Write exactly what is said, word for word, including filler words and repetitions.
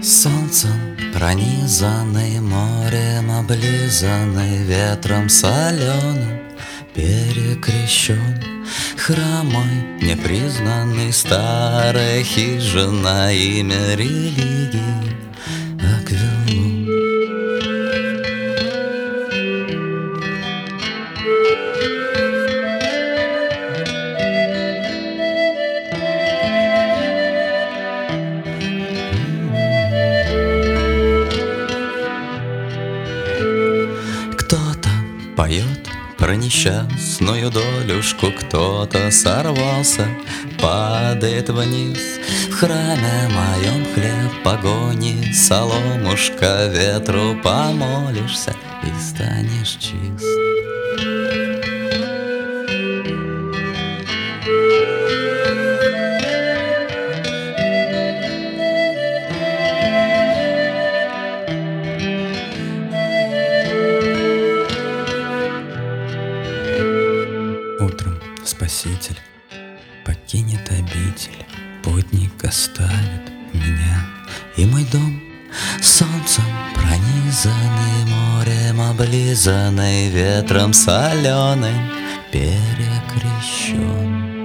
Солнцем пронизанный, морем облизанный, ветром соленым перекрещен, хромой непризнанный, старая хижина, имя религии Аквилон. Кто-то поет про несчастную долюшку, кто-то сорвался, падает вниз. В храме моем хлеб погони, соломушка, ветру помолишься и станешь чист. Утром Спаситель покинет обитель, путник оставит меня и мой дом. Солнцем пронизанный, морем облизанный, ветром соленым перекрещен.